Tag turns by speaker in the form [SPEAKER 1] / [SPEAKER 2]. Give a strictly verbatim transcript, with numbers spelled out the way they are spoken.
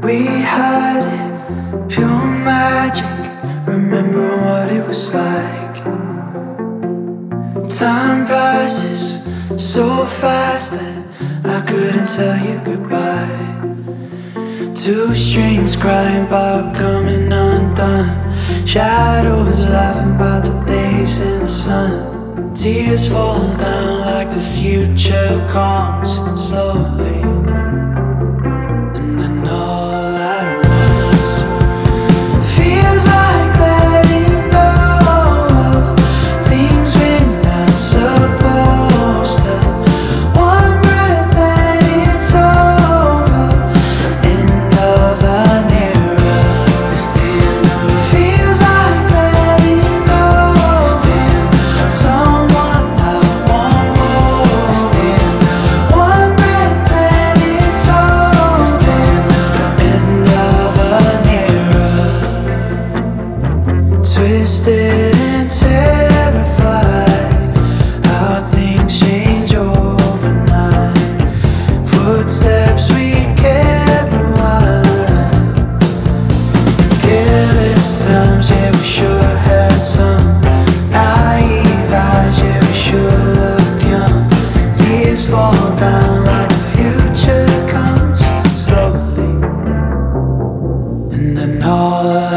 [SPEAKER 1] We had it, pure magic. Remember what it was like. Time passes so fast that I couldn't tell you goodbye. Two strings crying about coming undone. Shadows laughing about the days in the sun. Tears fall down like the future comes slowly. And then all at once feels like letting go of things we're not supposed to. One breath and it's over. End of an era. This end of feels like letting go. This end of someone I want more. This end of one breath and it's over. This end of end of an era. Twisted and terrified, how things change overnight. Footsteps we can't rewind. Careless times, yeah, we sure had some. Naive eyes, yeah, we sure looked young. Tears fall down like the future comes slowly. And then all